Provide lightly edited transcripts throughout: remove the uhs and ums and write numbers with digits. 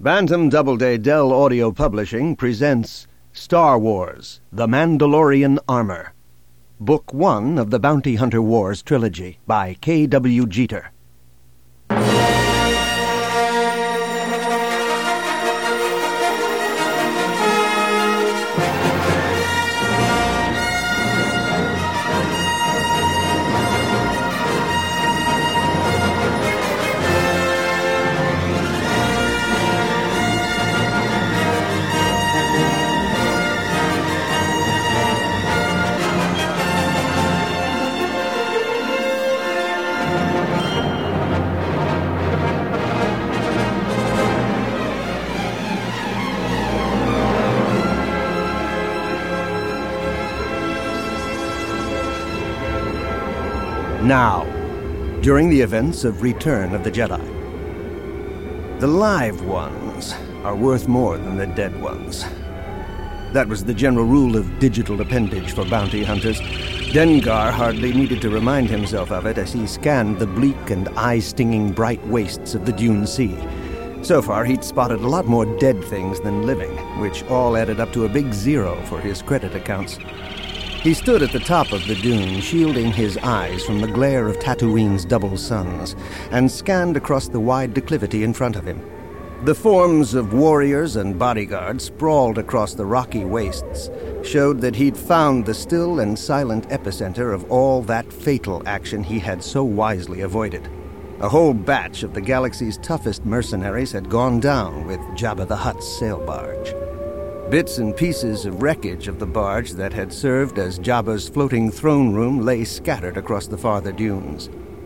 Bantam Doubleday Dell Audio Publishing presents Star Wars: The Mandalorian Armor, Book 1 of the Bounty Hunter Wars trilogy by K.W. Jeter. Now, during the events of Return of the Jedi. The live ones are worth more than the dead ones. That was the general rule of digital appendage for bounty hunters. Dengar hardly needed to remind himself of it as he scanned the bleak and eye-stinging bright wastes of the Dune Sea. So far, he'd spotted a lot more dead things than living, which all added up to a big zero for his credit accounts. He stood at the top of the dune, shielding his eyes from the glare of Tatooine's double suns, and scanned across the wide declivity in front of him. The forms of warriors and bodyguards sprawled across the rocky wastes showed that he'd found the still and silent epicenter of all that fatal action he had so wisely avoided. A whole batch of the galaxy's toughest mercenaries had gone down with Jabba the Hutt's sail barge. Bits and pieces of wreckage of the barge that had served as Jabba's floating throne room lay scattered across the farther dunes.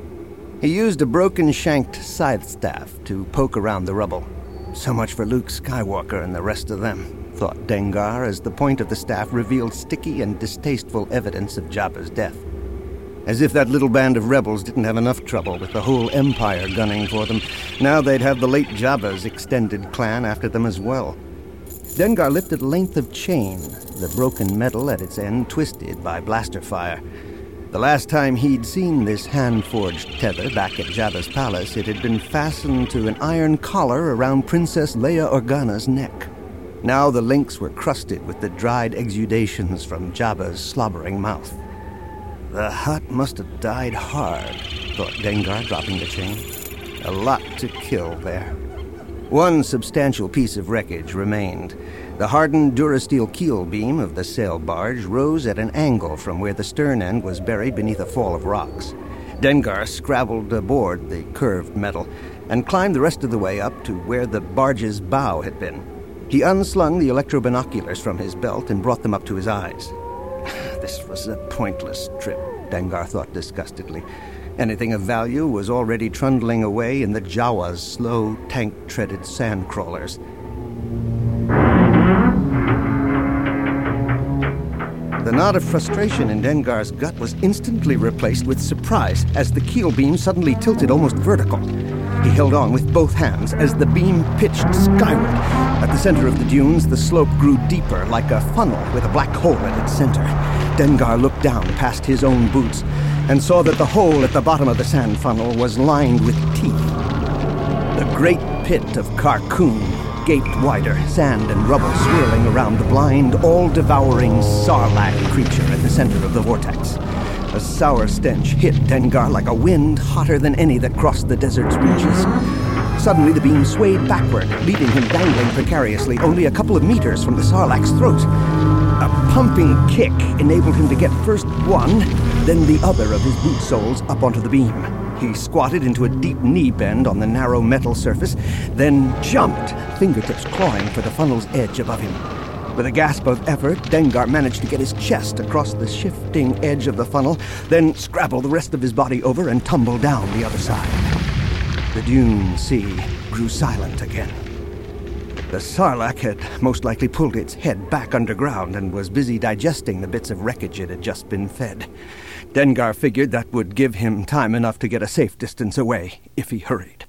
He used a broken-shanked scythe staff to poke around the rubble. So much for Luke Skywalker and the rest of them, thought Dengar as the point of the staff revealed sticky and distasteful evidence of Jabba's death. As if that little band of rebels didn't have enough trouble with the whole Empire gunning for them. Now they'd have the late Jabba's extended clan after them as well. Dengar lifted a length of chain, the broken metal at its end twisted by blaster fire. The last time he'd seen this hand-forged tether back at Jabba's palace, it had been fastened to an iron collar around Princess Leia Organa's neck. Now the links were crusted with the dried exudations from Jabba's slobbering mouth. The Hutt must have died hard, thought Dengar, dropping the chain. A lot to kill there. One substantial piece of wreckage remained. The hardened Durasteel keel beam of the sail barge rose at an angle from where the stern end was buried beneath a fall of rocks. Dengar scrabbled aboard the curved metal and climbed the rest of the way up to where the barge's bow had been. He unslung the electro-binoculars from his belt and brought them up to his eyes. This was a pointless trip, Dengar thought disgustedly. Anything of value was already trundling away in the Jawa's slow, tank-treaded sand crawlers. The knot of frustration in Dengar's gut was instantly replaced with surprise as the keel beam suddenly tilted almost vertical. He held on with both hands as the beam pitched skyward. At the center of the dunes, the slope grew deeper like a funnel with a black hole at its center. Dengar looked down past his own boots and saw that the hole at the bottom of the sand funnel was lined with teeth. The great pit of Carkoon gaped wider, sand and rubble swirling around the blind, all-devouring Sarlacc creature at the center of the vortex. A sour stench hit Dengar like a wind hotter than any that crossed the desert's reaches. Suddenly the beam swayed backward, leaving him dangling precariously only a couple of meters from the Sarlacc's throat. A pumping kick enabled him to get first one, then the other of his boot soles up onto the beam. He squatted into a deep knee bend on the narrow metal surface, then jumped, fingertips clawing for the funnel's edge above him. With a gasp of effort, Dengar managed to get his chest across the shifting edge of the funnel, then scrabble the rest of his body over and tumble down the other side. The Dune Sea grew silent again. The Sarlacc had most likely pulled its head back underground and was busy digesting the bits of wreckage it had just been fed. Dengar figured that would give him time enough to get a safe distance away, if he hurried.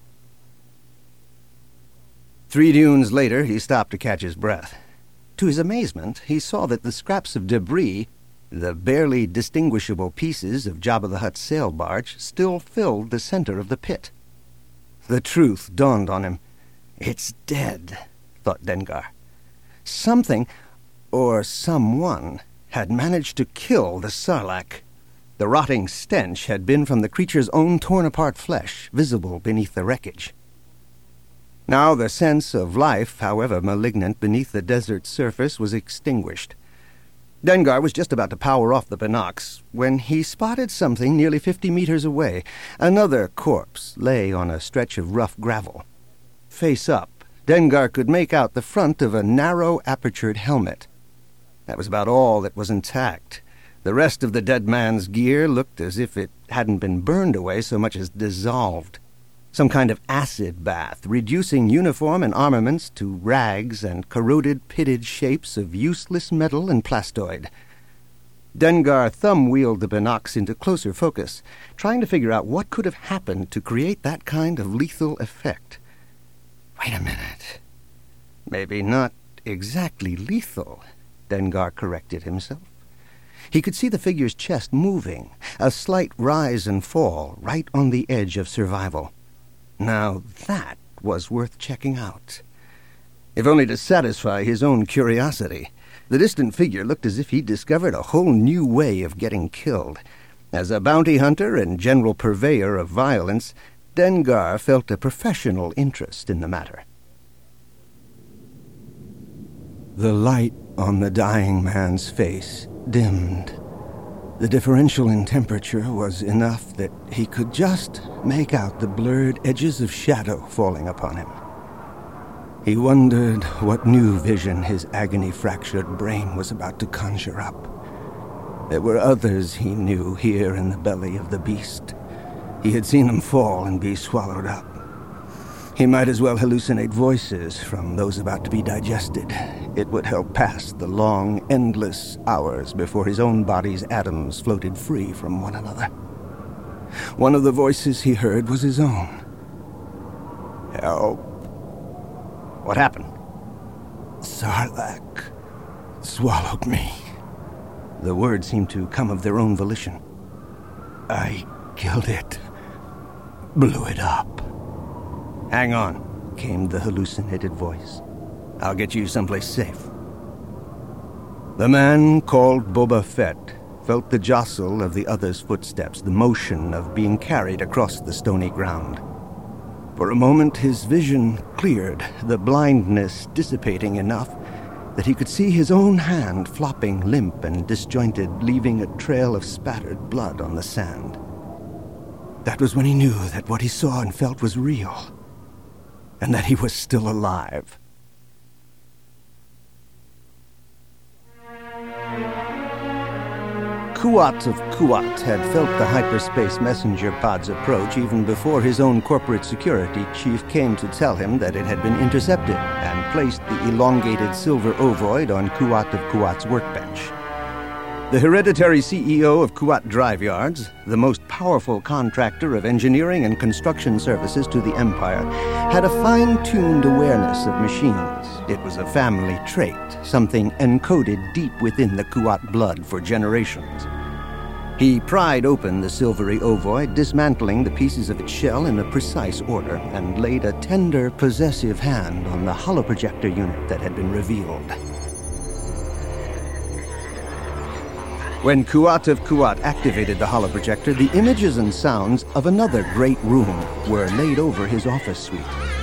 3 dunes later, he stopped to catch his breath. To his amazement, he saw that the scraps of debris, the barely distinguishable pieces of Jabba the Hutt's sail barge, still filled the center of the pit. The truth dawned on him. It's dead, thought Dengar. Something, or someone, had managed to kill the Sarlacc. The rotting stench had been from the creature's own torn-apart flesh, visible beneath the wreckage. Now the sense of life, however malignant beneath the desert's surface, was extinguished. Dengar was just about to power off the binocs when he spotted something nearly 50 meters away. Another corpse lay on a stretch of rough gravel. Face up, Dengar could make out the front of a narrow, apertured helmet. That was about all that was intact. The rest of the dead man's gear looked as if it hadn't been burned away so much as dissolved. Some kind of acid bath, reducing uniform and armaments to rags and corroded, pitted shapes of useless metal and plastoid. Dengar thumb-wheeled the binocs into closer focus, trying to figure out what could have happened to create that kind of lethal effect. Wait a minute. Maybe not exactly lethal, Dengar corrected himself. He could see the figure's chest moving, a slight rise and fall right on the edge of survival. Now that was worth checking out. If only to satisfy his own curiosity. The distant figure looked as if he'd discovered a whole new way of getting killed. As a bounty hunter and general purveyor of violence, Dengar felt a professional interest in the matter. The light on the dying man's face dimmed. The differential in temperature was enough that he could just make out the blurred edges of shadow falling upon him. He wondered what new vision his agony-fractured brain was about to conjure up. There were others he knew here in the belly of the beast. He had seen them fall and be swallowed up. He might as well hallucinate voices from those about to be digested. It would help pass the long, endless hours before his own body's atoms floated free from one another. One of the voices he heard was his own. Help. What happened? Sarlacc swallowed me. The words seemed to come of their own volition. I killed it. Blew it up. Hang on, came the hallucinated voice. I'll get you someplace safe. The man called Boba Fett felt the jostle of the other's footsteps, the motion of being carried across the stony ground. For a moment his vision cleared, the blindness dissipating enough that he could see his own hand flopping limp and disjointed, leaving a trail of spattered blood on the sand. That was when he knew that what he saw and felt was real, and that he was still alive. Kuat of Kuat had felt the hyperspace messenger pod's approach even before his own corporate security chief came to tell him that it had been intercepted and placed the elongated silver ovoid on Kuat of Kuat's workbench. The hereditary CEO of Kuat Drive Yards, the most powerful contractor of engineering and construction services to the Empire, had a fine-tuned awareness of machines. It was a family trait, something encoded deep within the Kuat blood for generations. He pried open the silvery ovoid, dismantling the pieces of its shell in a precise order, and laid a tender, possessive hand on the holoprojector unit that had been revealed. When Kuat of Kuat activated the holoprojector, the images and sounds of another great room were laid over his office suite.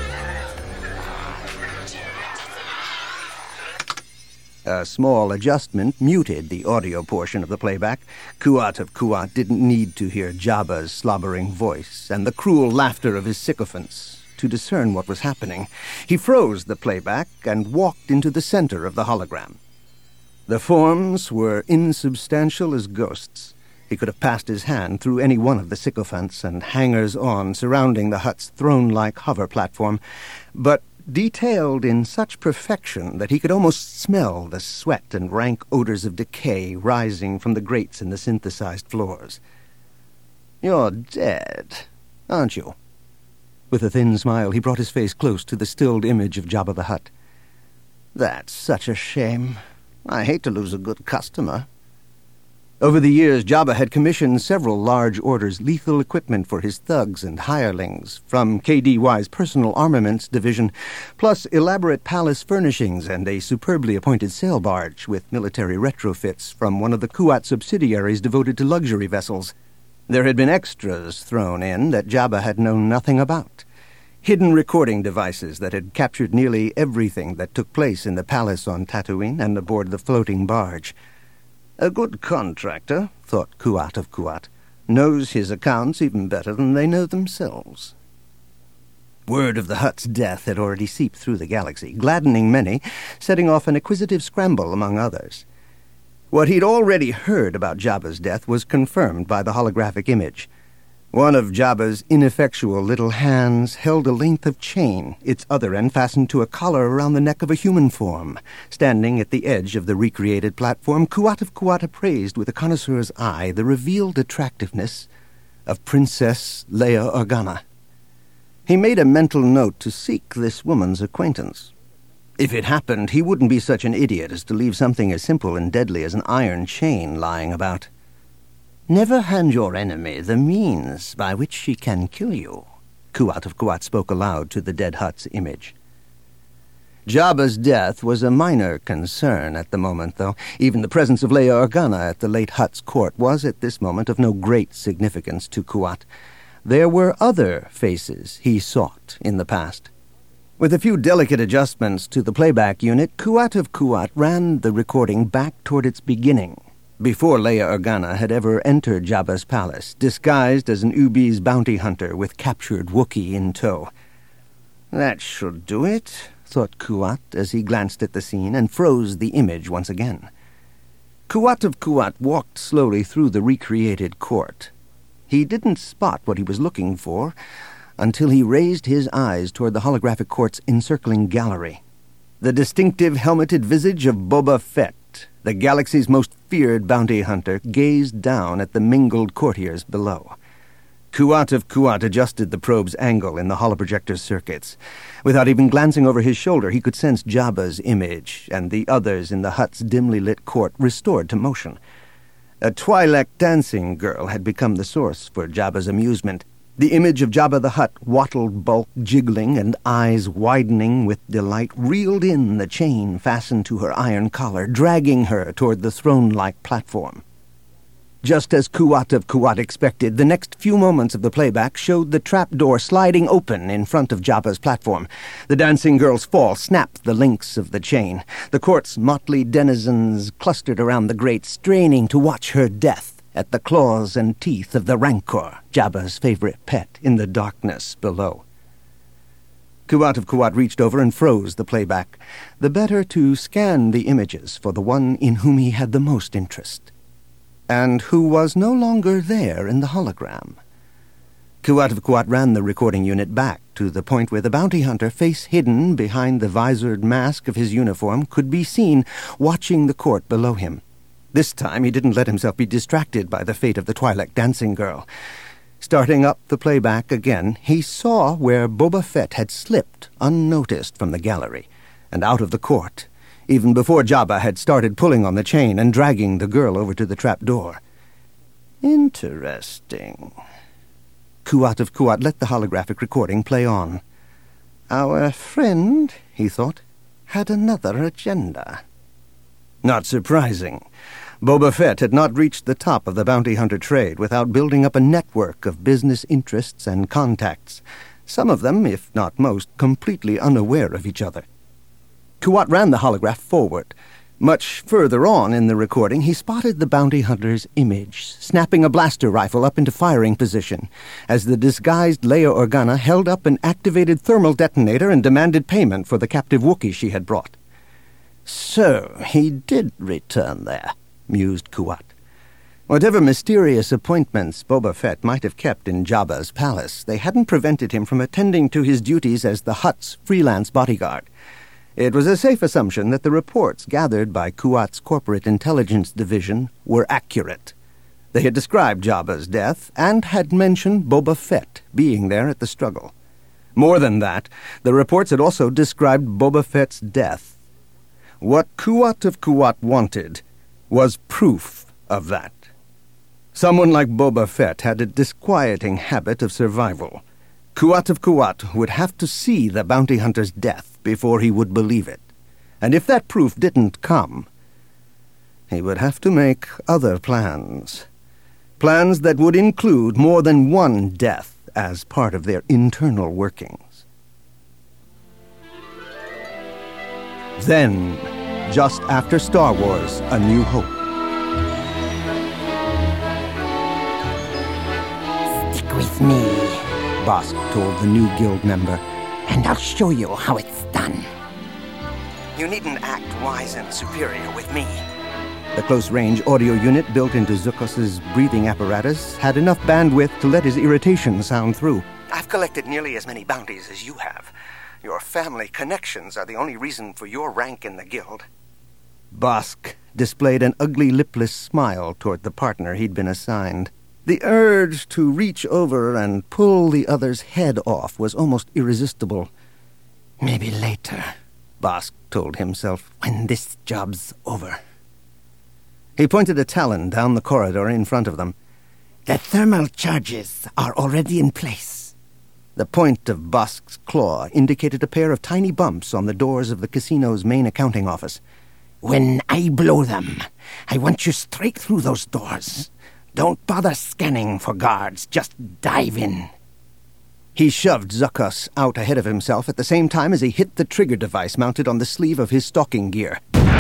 A small adjustment muted the audio portion of the playback. Kuat of Kuat didn't need to hear Jabba's slobbering voice and the cruel laughter of his sycophants to discern what was happening. He froze the playback and walked into the center of the hologram. The forms were insubstantial as ghosts. He could have passed his hand through any one of the sycophants and hangers-on surrounding the hut's throne-like hover platform, but detailed in such perfection that he could almost smell the sweat and rank odors of decay rising from the grates in the synthesized floors. "You're dead, aren't you?" With a thin smile, he brought his face close to the stilled image of Jabba the Hutt. "That's such a shame. I hate to lose a good customer." Over the years, Jabba had commissioned several large orders lethal equipment for his thugs and hirelings from KDY's personal armaments division, plus elaborate palace furnishings and a superbly appointed sail barge with military retrofits from one of the Kuat subsidiaries devoted to luxury vessels. There had been extras thrown in that Jabba had known nothing about. Hidden recording devices that had captured nearly everything that took place in the palace on Tatooine and aboard the floating barge. A good contractor, thought Kuat of Kuat, knows his accounts even better than they know themselves. Word of the Hutt's death had already seeped through the galaxy, gladdening many, setting off an acquisitive scramble among others. What he'd already heard about Jabba's death was confirmed by the holographic image. One of Jabba's ineffectual little hands held a length of chain, its other end fastened to a collar around the neck of a human form. Standing at the edge of the recreated platform, Kuat of Kuat appraised with a connoisseur's eye the revealed attractiveness of Princess Leia Organa. He made a mental note to seek this woman's acquaintance. If it happened, he wouldn't be such an idiot as to leave something as simple and deadly as an iron chain lying about. "Never hand your enemy the means by which she can kill you," Kuat of Kuat spoke aloud to the dead Hutt's image. Jabba's death was a minor concern at the moment, though. Even the presence of Leia Organa at the late Hutt's court was at this moment of no great significance to Kuat. There were other faces he sought in the past. With a few delicate adjustments to the playback unit, Kuat of Kuat ran the recording back toward its beginning, before Leia Organa had ever entered Jabba's palace, disguised as an Ubi's bounty hunter with captured Wookiee in tow. That should do it, thought Kuat as he glanced at the scene and froze the image once again. Kuat of Kuat walked slowly through the recreated court. He didn't spot what he was looking for until he raised his eyes toward the holographic court's encircling gallery. The distinctive helmeted visage of Boba Fett, the galaxy's most feared bounty hunter, gazed down at the mingled courtiers below. Kuat of Kuat adjusted the probe's angle in the holoprojector circuits. Without even glancing over his shoulder, he could sense Jabba's image and the others in the Hutt's dimly lit court restored to motion. A Twi'lek dancing girl had become the source for Jabba's amusement. The image of Jabba the Hutt, wattled bulk jiggling and eyes widening with delight, reeled in the chain fastened to her iron collar, dragging her toward the throne-like platform. Just as Kuat of Kuat expected, the next few moments of the playback showed the trapdoor sliding open in front of Jabba's platform. The dancing girl's fall snapped the links of the chain. The court's motley denizens clustered around the grate, straining to watch her death at the claws and teeth of the Rancor, Jabba's favorite pet, in the darkness below. Kuat of Kuat reached over and froze the playback, the better to scan the images for the one in whom he had the most interest, and who was no longer there in the hologram. Kuat of Kuat ran the recording unit back to the point where the bounty hunter, face hidden behind the visored mask of his uniform, could be seen watching the court below him. This time he didn't let himself be distracted by the fate of the Twi'lek dancing girl. Starting up the playback again, he saw where Boba Fett had slipped unnoticed from the gallery and out of the court, even before Jabba had started pulling on the chain and dragging the girl over to the trapdoor. Interesting. Kuat of Kuat let the holographic recording play on. Our friend, he thought, had another agenda. Not surprising. Boba Fett had not reached the top of the bounty hunter trade without building up a network of business interests and contacts, some of them, if not most, completely unaware of each other. Kuat ran the holograph forward. Much further on in the recording, he spotted the bounty hunter's image, snapping a blaster rifle up into firing position, as the disguised Leia Organa held up an activated thermal detonator and demanded payment for the captive Wookiee she had brought. So he did return there, mused Kuat. Whatever mysterious appointments Boba Fett might have kept in Jabba's palace, they hadn't prevented him from attending to his duties as the Hutt's freelance bodyguard. It was a safe assumption that the reports gathered by Kuat's corporate intelligence division were accurate. They had described Jabba's death and had mentioned Boba Fett being there at the struggle. More than that, the reports had also described Boba Fett's death. What Kuat of Kuat wanted was proof of that. Someone like Boba Fett had a disquieting habit of survival. Kuat of Kuat would have to see the bounty hunter's death before he would believe it. And if that proof didn't come, he would have to make other plans. Plans that would include more than one death as part of their internal workings. Then, just after Star Wars: A New Hope. Stick with me, Bossk told the new guild member, and I'll show you how it's done. You needn't act wise and superior with me. The close-range audio unit built into Zukos's breathing apparatus had enough bandwidth to let his irritation sound through. I've collected nearly as many bounties as you have. Your family connections are the only reason for your rank in the guild. Bossk displayed an ugly, lipless smile toward the partner he'd been assigned. The urge to reach over and pull the other's head off was almost irresistible. Maybe later, Bossk told himself, when this job's over. He pointed a talon down the corridor in front of them. The thermal charges are already in place. The point of Bossk's claw indicated a pair of tiny bumps on the doors of the casino's main accounting office. When I blow them, I want you straight through those doors. Don't bother scanning for guards, just dive in. He shoved Zukos out ahead of himself at the same time as he hit the trigger device mounted on the sleeve of his stalking gear.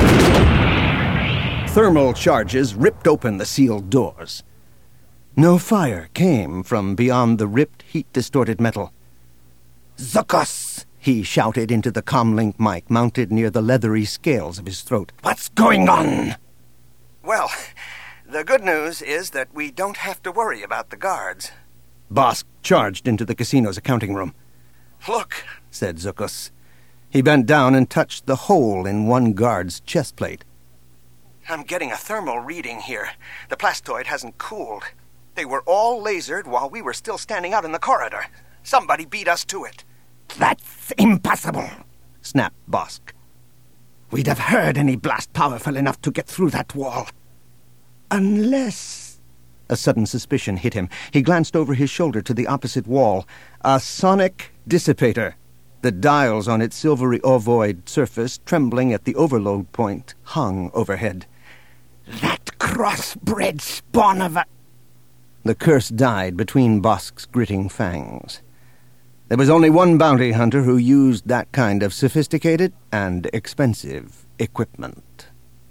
Thermal charges ripped open the sealed doors. No fire came from beyond the ripped, heat-distorted metal. Zukos! He shouted into the comlink mic mounted near the leathery scales of his throat. What's going on? Well, the good news is that we don't have to worry about the guards. Bossk charged into the casino's accounting room. Look, said Zukos. He bent down and touched the hole in one guard's chest plate. I'm getting a thermal reading here. The plastoid hasn't cooled. They were all lasered while we were still standing out in the corridor. Somebody beat us to it. That's impossible, snapped Bossk. We'd have heard any blast powerful enough to get through that wall. Unless... A sudden suspicion hit him. He glanced over his shoulder to the opposite wall. A sonic dissipator. The dials on its silvery ovoid surface, trembling at the overload point, hung overhead. That crossbred spawn of a... The curse died between Bosk's gritting fangs. There was only one bounty hunter who used that kind of sophisticated and expensive equipment.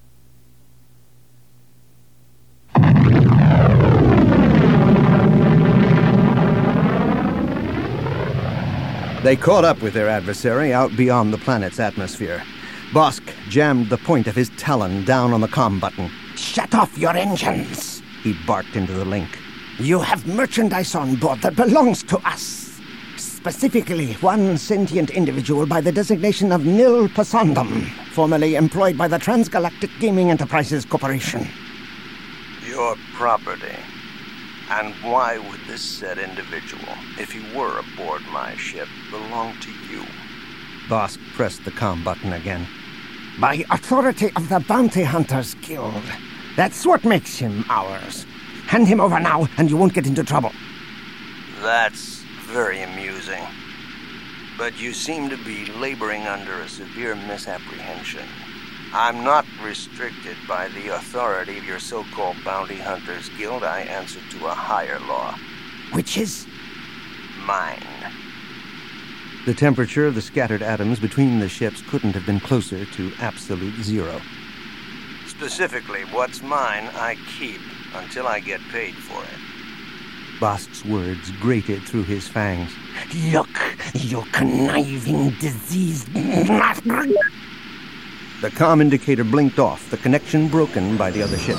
They caught up with their adversary out beyond the planet's atmosphere. Bossk jammed the point of his talon down on the comm button. Shut off your engines, he barked into the link. You have merchandise on board that belongs to us. Specifically, one sentient individual by the designation of Nil Pasondum, formerly employed by the Transgalactic Gaming Enterprises Corporation. Your property. And why would this said individual, if he were aboard my ship, belong to you? Bossk pressed the comm button again. By authority of the Bounty Hunters Guild. That's what makes him ours. Hand him over now, and you won't get into trouble. That's very amusing. But you seem to be laboring under a severe misapprehension. I'm not restricted by the authority of your so-called Bounty Hunters Guild. I answer to a higher law. Which is? Mine. The temperature of the scattered atoms between the ships couldn't have been closer to absolute zero. Specifically, what's mine, I keep until I get paid for it. Bossk's words grated through his fangs. Look, you conniving, diseased... The comm indicator blinked off, the connection broken by the other ship.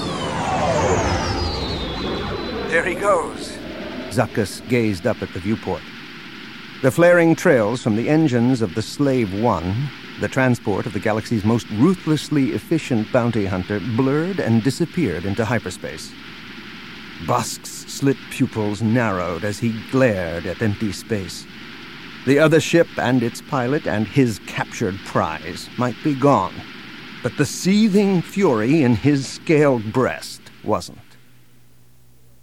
There he goes. Zukos gazed up at the viewport. The flaring trails from the engines of the Slave One, the transport of the galaxy's most ruthlessly efficient bounty hunter, blurred and disappeared into hyperspace. Bosk's slit pupils narrowed as he glared at empty space. The other ship and its pilot and his captured prize might be gone, but the seething fury in his scaled breast wasn't.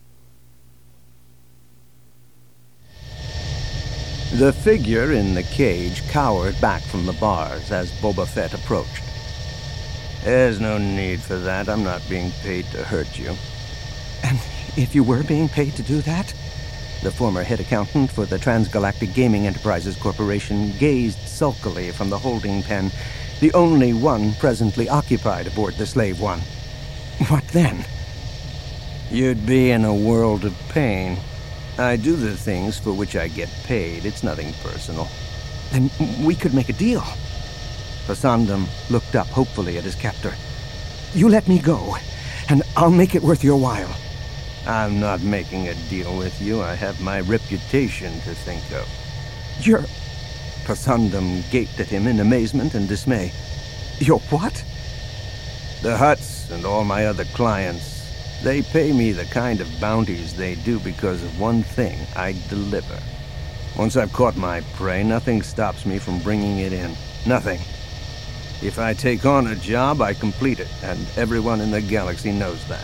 The figure in the cage cowered back from the bars as Boba Fett approached. There's no need for that. I'm not being paid to hurt you. And if you were being paid to do that? The former head accountant for the Transgalactic Gaming Enterprises Corporation gazed sulkily from the holding pen, the only one presently occupied aboard the Slave One. What then? You'd be in a world of pain. I do the things for which I get paid. It's nothing personal. Then we could make a deal. Pasandum looked up hopefully at his captor. You let me go, and I'll make it worth your while. I'm not making a deal with you. I have my reputation to think of. You're... Pasandum gaped at him in amazement and dismay. You're what? The Hutts and all my other clients, they pay me the kind of bounties they do because of one thing: I deliver. Once I've caught my prey, nothing stops me from bringing it in. Nothing. If I take on a job, I complete it, and everyone in the galaxy knows that.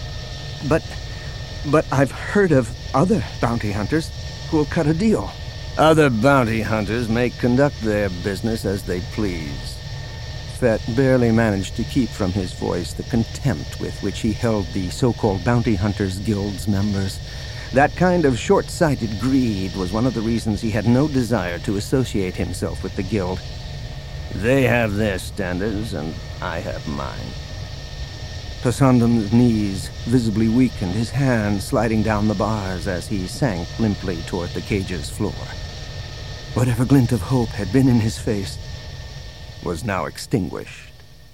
But I've heard of other bounty hunters who'll cut a deal. Other bounty hunters may conduct their business as they please. Fett barely managed to keep from his voice the contempt with which he held the so-called Bounty Hunters Guild's members. That kind of short-sighted greed was one of the reasons he had no desire to associate himself with the guild. They have their standards, and I have mine. Pasandum's knees visibly weakened, his hand sliding down the bars as he sank limply toward the cage's floor. Whatever glint of hope had been in his face was now extinguished.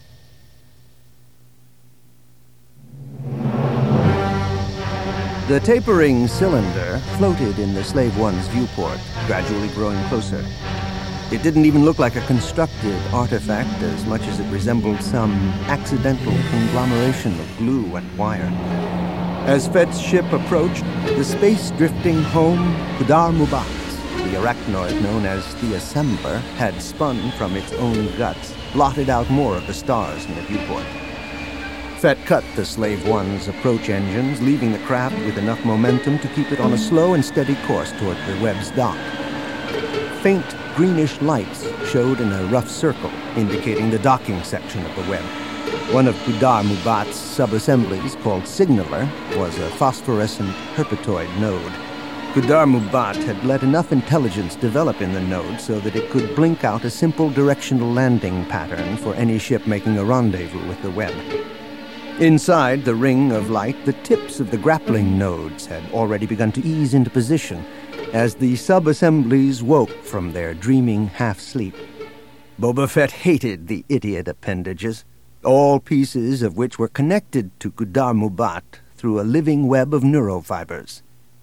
The tapering cylinder floated in the Slave One's viewport, gradually growing closer. It didn't even look like a constructed artifact as much as it resembled some accidental conglomeration of glue and wire. As Fett's ship approached, the space-drifting home Kudar Mubat, the arachnoid known as the Assembler, had spun from its own guts, blotted out more of the stars in the viewport. Fett cut the Slave One's approach engines, leaving the craft with enough momentum to keep it on a slow and steady course toward the web's dock. Faint greenish lights showed in a rough circle, indicating the docking section of the web. One of Kudar Mubat's sub-assemblies, called Signaler, was a phosphorescent herpetoid node. Kudar Mubat had let enough intelligence develop in the node so that it could blink out a simple directional landing pattern for any ship making a rendezvous with the web. Inside the ring of light, the tips of the grappling nodes had already begun to ease into position as the sub-assemblies woke from their dreaming half-sleep. Boba Fett hated the idiot appendages, all pieces of which were connected to Kudar Mubat through a living web of neurofibers.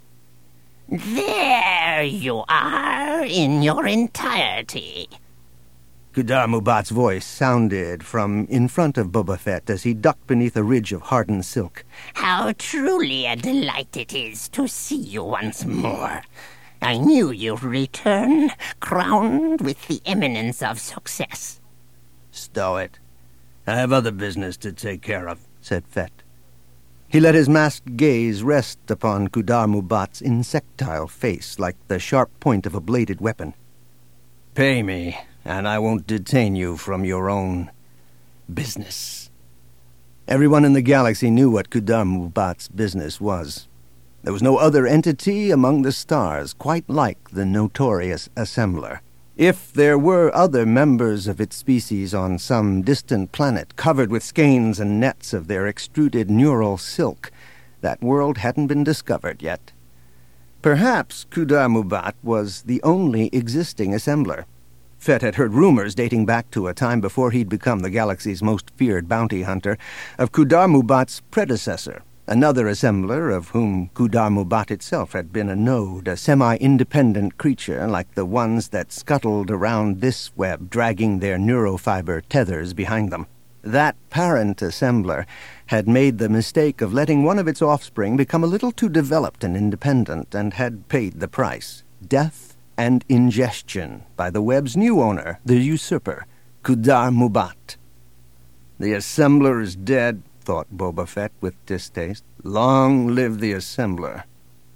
There you are in your entirety. Kudar Mubat's voice sounded from in front of Boba Fett as he ducked beneath a ridge of hardened silk. How truly a delight it is to see you once more. I knew you'd return, crowned with the eminence of success. Stow it. I have other business to take care of, said Fett. He let his masked gaze rest upon Kudar Mubat's insectile face like the sharp point of a bladed weapon. Pay me, and I won't detain you from your own business. Everyone in the galaxy knew what Kudar Mubat's business was. There was no other entity among the stars quite like the notorious Assembler. If there were other members of its species on some distant planet covered with skeins and nets of their extruded neural silk, that world hadn't been discovered yet. Perhaps Kudar Mubat was the only existing Assembler. Fett had heard rumors dating back to a time before he'd become the galaxy's most feared bounty hunter of Kudar Mubat's predecessor, another assembler of whom Kudar Mubat itself had been a node, a semi-independent creature like the ones that scuttled around this web, dragging their neurofiber tethers behind them. That parent assembler had made the mistake of letting one of its offspring become a little too developed and independent, and had paid the price: death and ingestion by the web's new owner, the usurper, Kudar Mubat. The assembler is dead, thought Boba Fett with distaste. Long live the Assembler.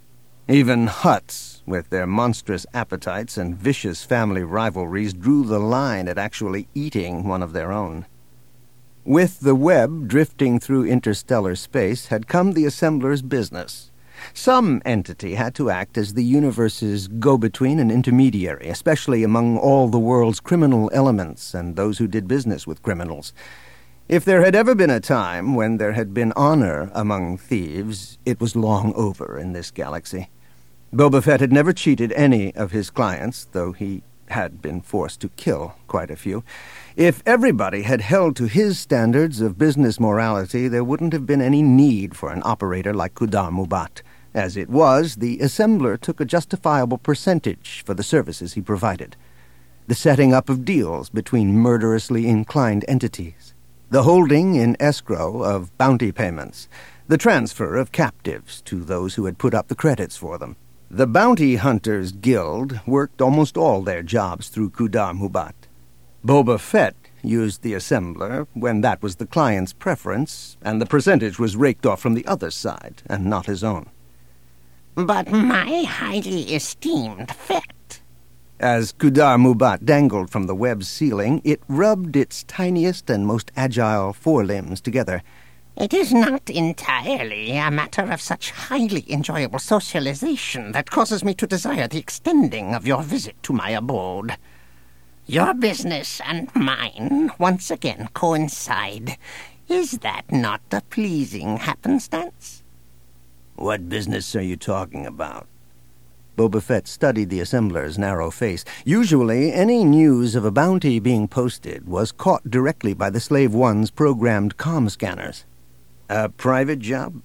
Even Hutts, with their monstrous appetites and vicious family rivalries, drew the line at actually eating one of their own. With the web drifting through interstellar space had come the assembler's business. Some entity had to act as the universe's go-between and intermediary, especially among all the world's criminal elements and those who did business with criminals. If there had ever been a time when there had been honor among thieves, it was long over in this galaxy. Boba Fett had never cheated any of his clients, though he had been forced to kill quite a few. If everybody had held to his standards of business morality, there wouldn't have been any need for an operator like Khudar Mubat. As it was, the assembler took a justifiable percentage for the services he provided. The setting up of deals between murderously inclined entities, the holding in escrow of bounty payments, the transfer of captives to those who had put up the credits for them. The Bounty Hunters Guild worked almost all their jobs through Khudar Mubat. Boba Fett used the assembler when that was the client's preference, and the percentage was raked off from the other side, and not his own. But my highly esteemed Fett. As Khudar Mubat dangled from the web's ceiling, it rubbed its tiniest and most agile forelimbs together. It is not entirely a matter of such highly enjoyable socialization that causes me to desire the extending of your visit to my abode. Your business and mine once again coincide. Is that not a pleasing happenstance? What business are you talking about? Boba Fett studied the assembler's narrow face. Usually, any news of a bounty being posted was caught directly by the Slave One's programmed comm scanners. A private job?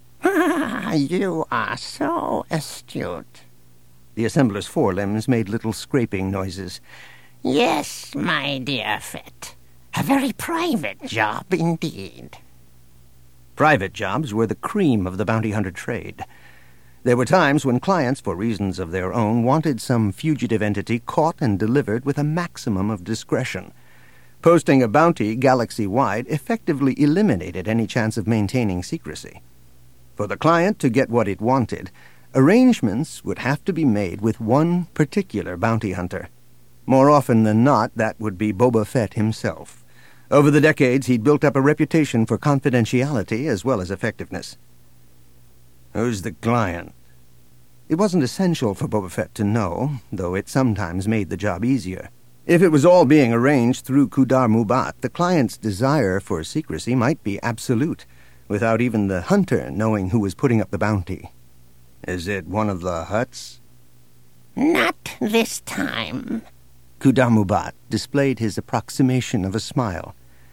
You are so astute. The assembler's forelimbs made little scraping noises. Yes, my dear Fett. A very private job indeed. Private jobs were the cream of the bounty hunter trade. There were times when clients, for reasons of their own, wanted some fugitive entity caught and delivered with a maximum of discretion. Posting a bounty galaxy-wide effectively eliminated any chance of maintaining secrecy. For the client to get what it wanted, arrangements would have to be made with one particular bounty hunter. More often than not, that would be Boba Fett himself. Over the decades, he'd built up a reputation for confidentiality as well as effectiveness. Who's the client? It wasn't essential for Boba Fett to know, though it sometimes made the job easier. If it was all being arranged through Khudar Mubat, the client's desire for secrecy might be absolute, without even the hunter knowing who was putting up the bounty. Is it one of the Hutts? Not this time. Khudar Mubat displayed his approximation of a smile.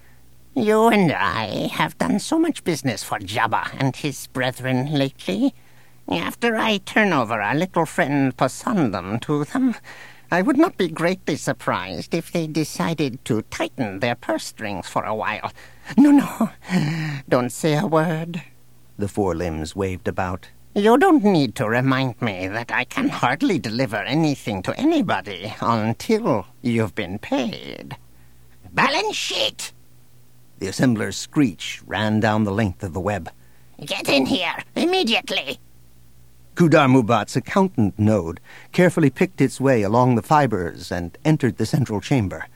You and I have done so much business for Jabba and his brethren lately. After I turn over our little friend Posandum to them, I would not be greatly surprised if they decided to tighten their purse strings for a while. No, don't say a word. The forelimbs waved about. You don't need to remind me that I can hardly deliver anything to anybody until you've been paid. Balance sheet! The assembler's screech ran down the length of the web. Get in here, immediately! Khudar Mubat's accountant node carefully picked its way along the fibers and entered the central chamber.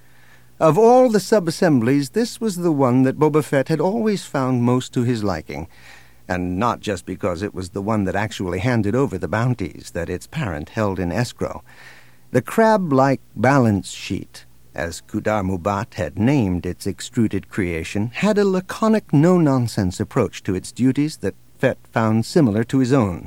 Of all the sub-assemblies, this was the one that Boba Fett had always found most to his liking, and not just because it was the one that actually handed over the bounties that its parent held in escrow. The crab-like balance sheet, as Khudar Mubat had named its extruded creation, had a laconic, no-nonsense approach to its duties that Fett found similar to his own.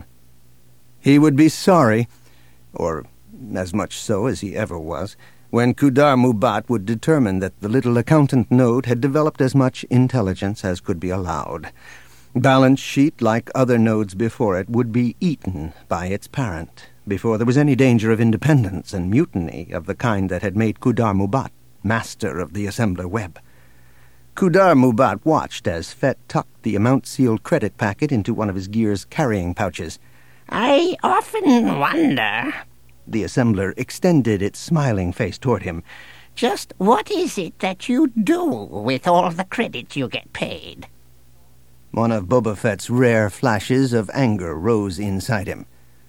He would be sorry, or as much so as he ever was, when Khudar Mubat would determine that the little accountant node had developed as much intelligence as could be allowed. Balance sheet, like other nodes before it, would be eaten by its parent before there was any danger of independence and mutiny of the kind that had made Khudar Mubat master of the assembler web. Khudar Mubat watched as Fett tucked the amount-sealed credit packet into one of his gear's carrying pouches. I often wonder... The assembler extended its smiling face toward him. Just what is it that you do with all the credit you get paid? One of Boba Fett's rare flashes of anger rose inside him.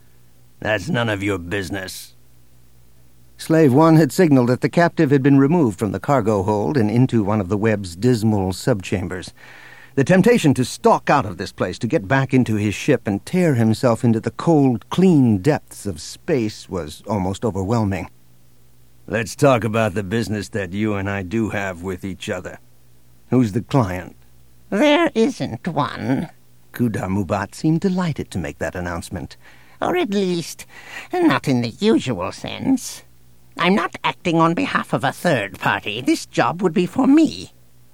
That's none of your business. Slave One had signaled that the captive had been removed from the cargo hold and into one of the web's dismal subchambers. The temptation to stalk out of this place, to get back into his ship and tear himself into the cold, clean depths of space was almost overwhelming. Let's talk about the business that you and I do have with each other. Who's the client? There isn't one. Kudar Mubat seemed delighted to make that announcement. Or at least, not in the usual sense. I'm not acting on behalf of a third party. This job would be for me.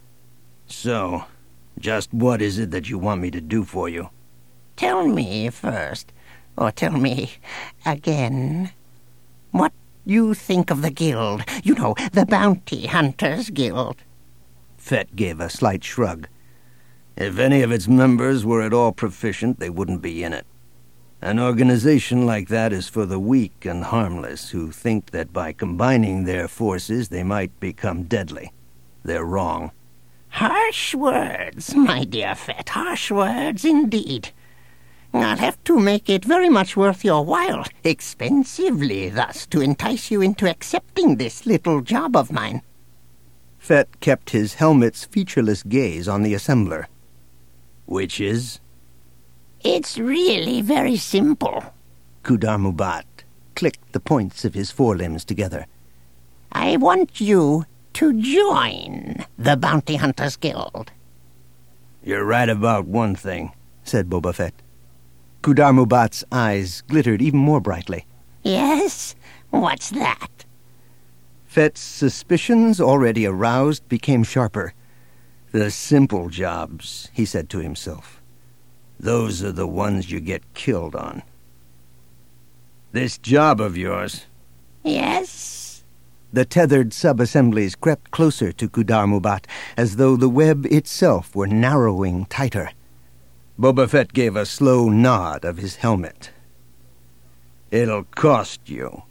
So, just what is it that you want me to do for you? Tell me first, or tell me again, what you think of the guild. You know, the Bounty Hunters Guild. Fett gave a slight shrug. If any of its members were at all proficient, they wouldn't be in it. An organization like that is for the weak and harmless who think that by combining their forces they might become deadly. They're wrong. Harsh words, my dear Fett, harsh words indeed. I'll have to make it very much worth your while, expensively thus, to entice you into accepting this little job of mine. Fett kept his helmet's featureless gaze on the assembler. Which is? It's really very simple. Kudar Mubat clicked the points of his forelimbs together. I want you to join the Bounty Hunters Guild. You're right about one thing, said Boba Fett. Kudar Mubat's eyes glittered even more brightly. Yes? What's that? Fett's suspicions, already aroused, became sharper. The simple jobs, he said to himself. Those are the ones you get killed on. This job of yours... Yes? The tethered sub-assemblies crept closer to Kudar Mubat, as though the web itself were narrowing tighter. Boba Fett gave a slow nod of his helmet. It'll cost you.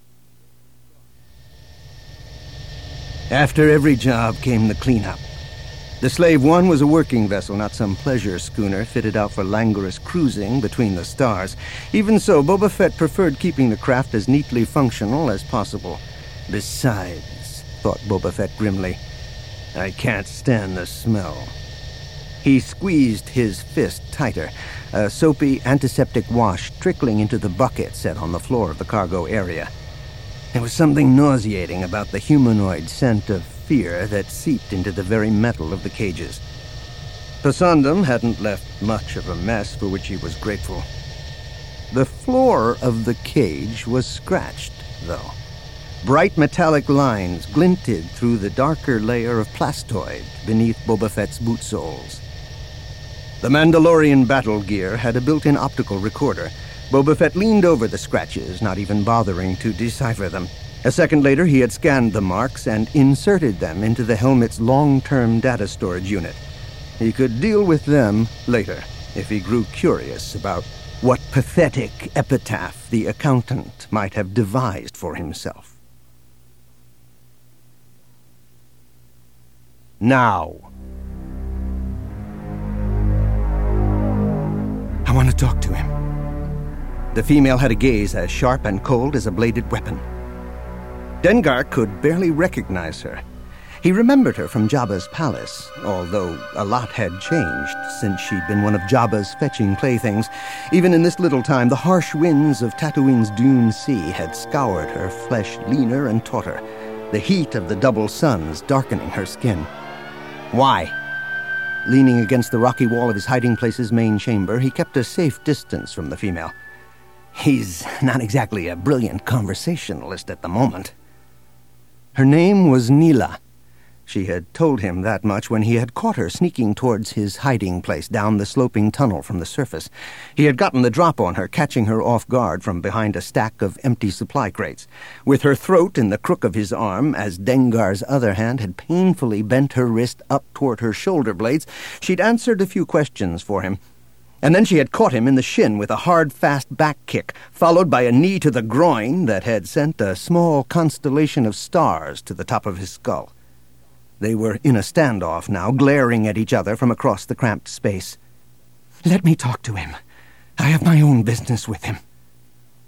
After every job came the cleanup. The Slave One was a working vessel, not some pleasure schooner fitted out for languorous cruising between the stars. Even so, Boba Fett preferred keeping the craft as neatly functional as possible. Besides, thought Boba Fett grimly, I can't stand the smell. He squeezed his fist tighter, a soapy antiseptic wash trickling into the bucket set on the floor of the cargo area. There was something nauseating about the humanoid scent of fear that seeped into the very metal of the cages. Pasandum hadn't left much of a mess for which he was grateful. The floor of the cage was scratched, though. Bright metallic lines glinted through the darker layer of plastoid beneath Boba Fett's boot soles. The Mandalorian battle gear had a built-in optical recorder. Boba Fett leaned over the scratches, not even bothering to decipher them. A second later, he had scanned the marks and inserted them into the helmet's long-term data storage unit. He could deal with them later, if he grew curious about what pathetic epitaph the accountant might have devised for himself. Now. I want to talk to him. The female had a gaze as sharp and cold as a bladed weapon. Dengar could barely recognize her. He remembered her from Jabba's palace, although a lot had changed since she'd been one of Jabba's fetching playthings. Even in this little time, the harsh winds of Tatooine's dune sea had scoured her flesh leaner and tauter, the heat of the double suns darkening her skin. Why? Leaning against the rocky wall of his hiding place's main chamber, he kept a safe distance from the female. He's not exactly a brilliant conversationalist at the moment. Her name was Neela. She had told him that much when he had caught her sneaking towards his hiding place down the sloping tunnel from the surface. He had gotten the drop on her, catching her off guard from behind a stack of empty supply crates. With her throat in the crook of his arm, as Dengar's other hand had painfully bent her wrist up toward her shoulder blades, she'd answered a few questions for him. And then she had caught him in the shin with a hard, fast back kick, followed by a knee to the groin that had sent a small constellation of stars to the top of his skull. They were in a standoff now, glaring at each other from across the cramped space. Let me talk to him. I have my own business with him.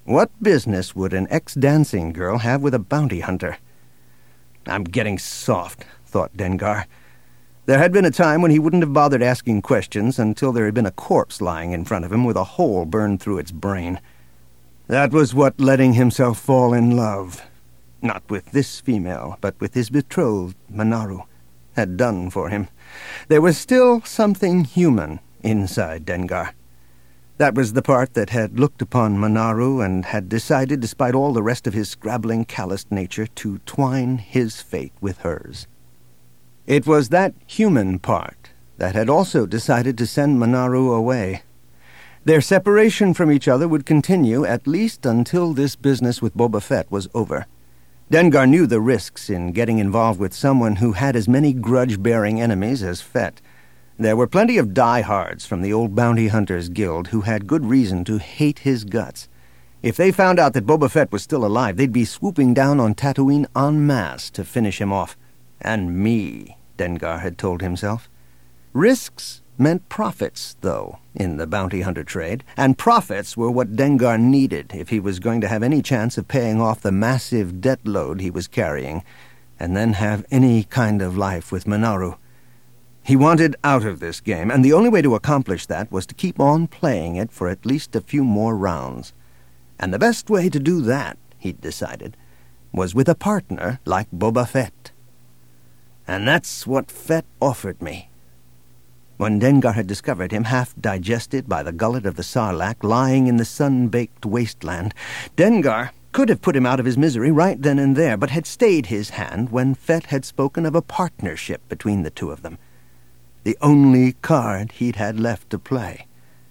What business would an ex-dancing girl have with a bounty hunter? I'm getting soft, thought Dengar. There had been a time when he wouldn't have bothered asking questions until there had been a corpse lying in front of him with a hole burned through its brain. That was what letting himself fall in love, not with this female, but with his betrothed, Manaru, had done for him. There was still something human inside Dengar. That was the part that had looked upon Manaru and had decided, despite all the rest of his scrabbling, calloused nature, to twine his fate with hers. It was that human part that had also decided to send Manaru away. Their separation from each other would continue at least until this business with Boba Fett was over. Dengar knew the risks in getting involved with someone who had as many grudge-bearing enemies as Fett. There were plenty of diehards from the old Bounty Hunters Guild who had good reason to hate his guts. If they found out that Boba Fett was still alive, they'd be swooping down on Tatooine en masse to finish him off. And me, Dengar had told himself. Risks meant profits, though, in the bounty hunter trade, and profits were what Dengar needed if he was going to have any chance of paying off the massive debt load he was carrying, and then have any kind of life with Manaru. He wanted out of this game, and the only way to accomplish that was to keep on playing it for at least a few more rounds. And the best way to do that, he'd decided, was with a partner like Boba Fett. And that's what Fett offered me. When Dengar had discovered him, half digested by the gullet of the Sarlacc, lying in the sun-baked wasteland, Dengar could have put him out of his misery right then and there, but had stayed his hand when Fett had spoken of a partnership between the two of them. The only card he'd had left to play.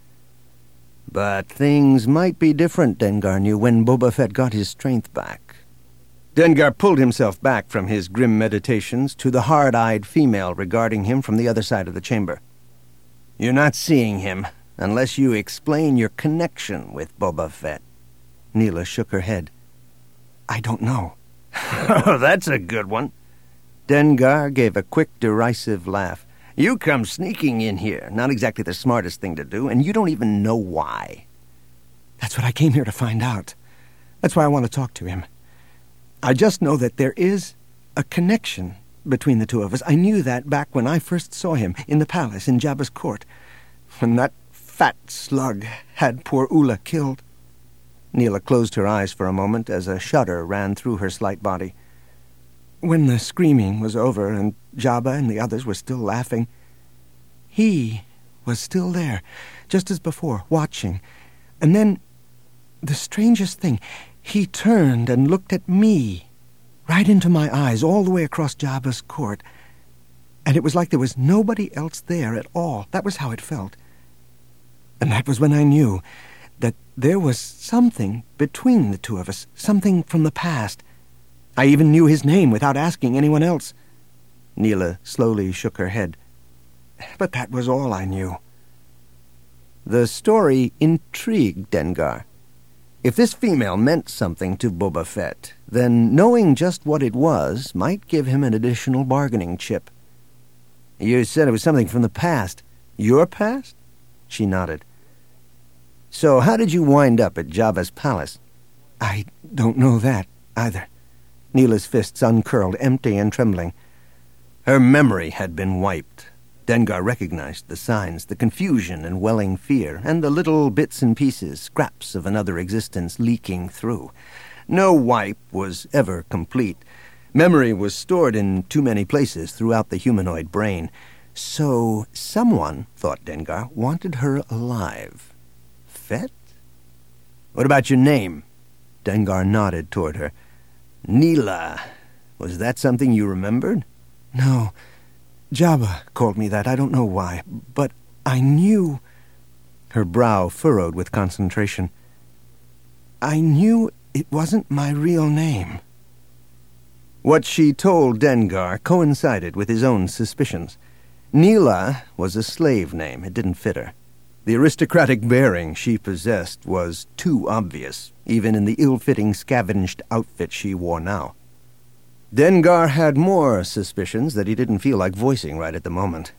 But things might be different, Dengar knew, when Boba Fett got his strength back. Dengar pulled himself back from his grim meditations to the hard-eyed female regarding him from the other side of the chamber. You're not seeing him unless you explain your connection with Boba Fett. Neela shook her head. I don't know. Oh, that's a good one. Dengar gave a quick, derisive laugh. You come sneaking in here, not exactly the smartest thing to do, and you don't even know why. That's what I came here to find out. That's why I want to talk to him. I just know that there is a connection between the two of us. I knew that back when I first saw him in the palace in Jabba's court, when that fat slug had poor Oola killed. Neela closed her eyes for a moment as a shudder ran through her slight body. When the screaming was over and Jabba and the others were still laughing, he was still there, just as before, watching. And then, the strangest thing, he turned and looked at me, right into my eyes, all the way across Jabba's court. And it was like there was nobody else there at all. That was how it felt. And that was when I knew that there was something between the two of us, something from the past. I even knew his name without asking anyone else. Neela slowly shook her head. But that was all I knew. The story intrigued Dengar. If this female meant something to Boba Fett, then knowing just what it was might give him an additional bargaining chip. You said it was something from the past. Your past? She nodded. So how did you wind up at Jabba's palace? I don't know that, either. Neela's fists uncurled, empty and trembling. Her memory had been wiped. Dengar recognized the signs, the confusion and welling fear, and the little bits and pieces, scraps of another existence leaking through. No wipe was ever complete. Memory was stored in too many places throughout the humanoid brain. So someone, thought Dengar, wanted her alive. Fett? What about your name? Dengar nodded toward her. Neela. Was that something you remembered? No. Jabba called me that. I don't know why. But I knew... Her brow furrowed with concentration. I knew it wasn't my real name. What she told Dengar coincided with his own suspicions. Neela was a slave name. It didn't fit her. The aristocratic bearing she possessed was too obvious, even in the ill-fitting scavenged outfit she wore now. Dengar had more suspicions that he didn't feel like voicing right at the moment.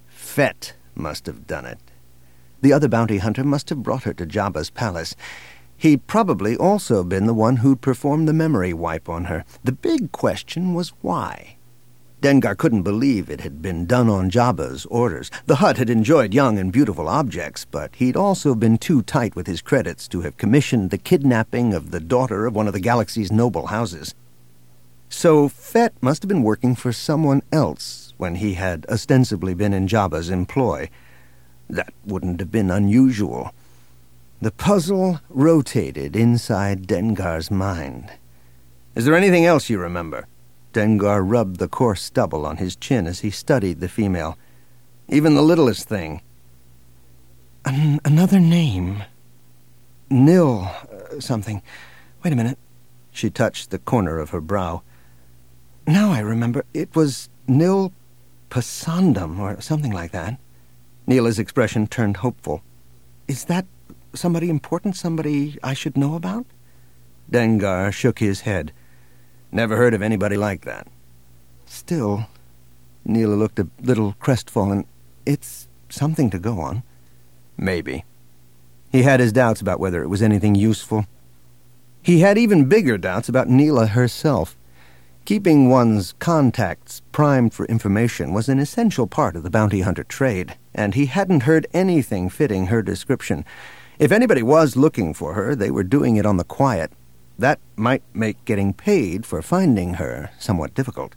Fett must have done it. The other bounty hunter must have brought her to Jabba's palace. He'd probably also been the one who'd performed the memory wipe on her. The big question was why. Dengar couldn't believe it had been done on Jabba's orders. The Hutt had enjoyed young and beautiful objects, but he'd also been too tight with his credits to have commissioned the kidnapping of the daughter of one of the galaxy's noble houses. So Fett must have been working for someone else when he had ostensibly been in Jabba's employ. That wouldn't have been unusual. The puzzle rotated inside Dengar's mind. "Is there anything else you remember?" Dengar rubbed the coarse stubble on his chin as he studied the female. "Even the littlest thing." Another name. Nil something. Wait a minute. She touched the corner of her brow. Now I remember. It was Nil Pasandum or something like that. Neela's expression turned hopeful. Is that somebody important, somebody I should know about? Dengar shook his head. "Never heard of anybody like that." Still, Neela looked a little crestfallen. It's something to go on. Maybe. He had his doubts about whether it was anything useful. He had even bigger doubts about Neela herself. Keeping one's contacts primed for information was an essential part of the bounty hunter trade, and he hadn't heard anything fitting her description. If anybody was looking for her, they were doing it on the quiet. That might make getting paid for finding her somewhat difficult.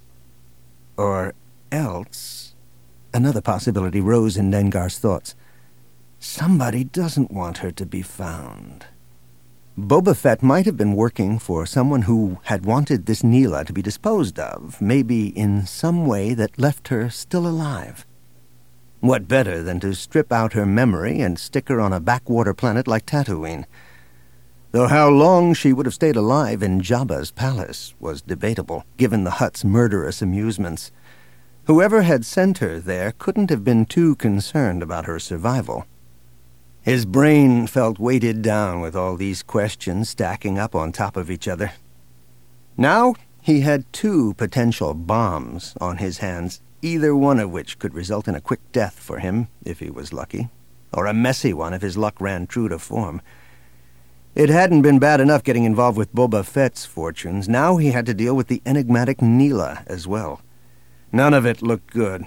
Or else, another possibility rose in Dengar's thoughts. Somebody doesn't want her to be found. Boba Fett might have been working for someone who had wanted this Neela to be disposed of, maybe in some way that left her still alive. What better than to strip out her memory and stick her on a backwater planet like Tatooine? Though how long she would have stayed alive in Jabba's palace was debatable, given the Hutt's murderous amusements. Whoever had sent her there couldn't have been too concerned about her survival. His brain felt weighted down with all these questions stacking up on top of each other. Now he had 2 potential bombs on his hands, either one of which could result in a quick death for him, if he was lucky, or a messy one if his luck ran true to form. It hadn't been bad enough getting involved with Boba Fett's fortunes. Now he had to deal with the enigmatic Neela as well. None of it looked good,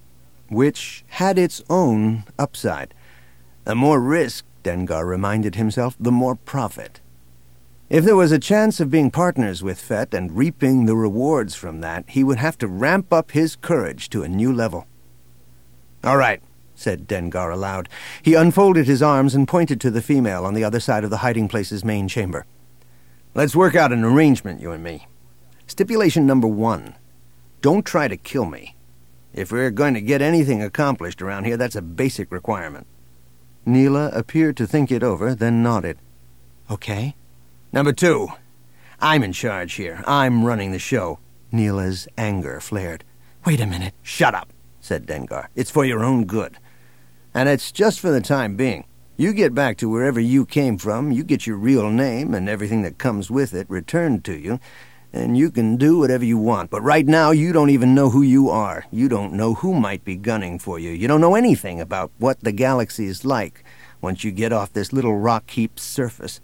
which had its own upside. The more risk, Dengar reminded himself, the more profit. If there was a chance of being partners with Fett and reaping the rewards from that, he would have to ramp up his courage to a new level. "All right," said Dengar aloud. He unfolded his arms and pointed to the female on the other side of the hiding place's main chamber. "Let's work out an arrangement, you and me. Stipulation number 1. Don't try to kill me. If we're going to get anything accomplished around here, that's a basic requirement." Neela appeared to think it over, then nodded. Okay. "Number 2. I'm in charge here. I'm running the show." Neela's anger flared. Wait a minute. "Shut up," said Dengar. "It's for your own good. And it's just for the time being. You get back to wherever you came from, you get your real name and everything that comes with it returned to you, and you can do whatever you want. But right now, you don't even know who you are. You don't know who might be gunning for you. You don't know anything about what the galaxy is like once you get off this little rock heap's surface."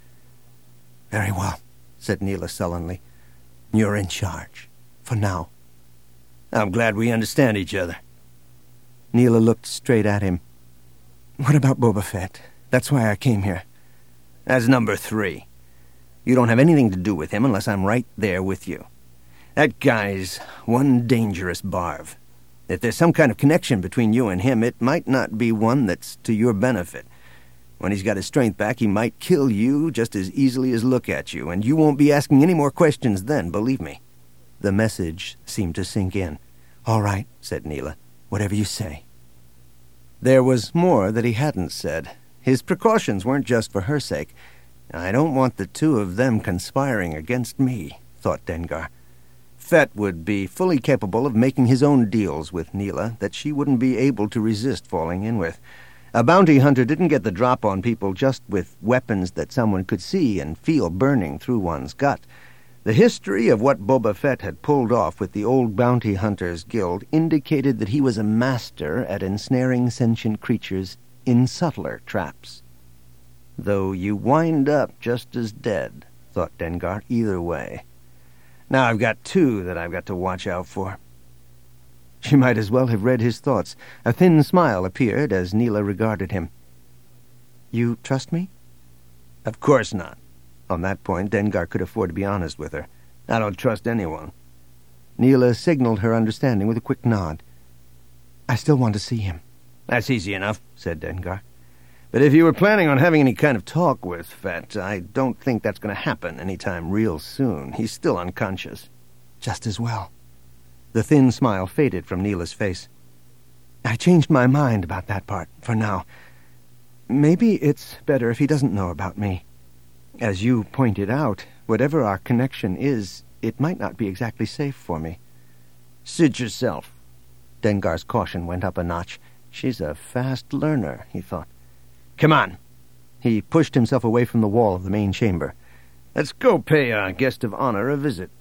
"Very well," said Neela sullenly. "You're in charge. For now." "I'm glad we understand each other." Neela looked straight at him. "What about Boba Fett? That's why I came here." "That's number 3. You don't have anything to do with him unless I'm right there with you. That guy's one dangerous barv. If there's some kind of connection between you and him, it might not be one that's to your benefit. When he's got his strength back, he might kill you just as easily as look at you, and you won't be asking any more questions then, believe me." The message seemed to sink in. "All right," said Neela. "Whatever you say." There was more that he hadn't said. His precautions weren't just for her sake. "I don't want the 2 of them conspiring against me," thought Dengar. Fett would be fully capable of making his own deals with Neela that she wouldn't be able to resist falling in with. A bounty hunter didn't get the drop on people just with weapons that someone could see and feel burning through one's gut. The history of what Boba Fett had pulled off with the old Bounty Hunters Guild indicated that he was a master at ensnaring sentient creatures in subtler traps. though you wind up just as dead, thought Dengar, either way. Now I've got two that I've got to watch out for. She might as well have read his thoughts. A thin smile appeared as Neela regarded him. You trust me? Of course not. On that point, Dengar could afford to be honest with her. I don't trust anyone. Neela signaled her understanding with a quick nod. I still want to see him. That's easy enough, said Dengar. But if you were planning on having any kind of talk with Fett, I don't think that's going to happen anytime real soon. He's still unconscious. Just as well. The thin smile faded from Neela's face. I changed my mind about that part, for now. Maybe it's better if he doesn't know about me. As you pointed out, whatever our connection is, it might not be exactly safe for me. Suit yourself. Dengar's caution went up a notch. She's a fast learner, he thought. Come on. He pushed himself away from the wall of the main chamber. Let's go pay our guest of honor a visit.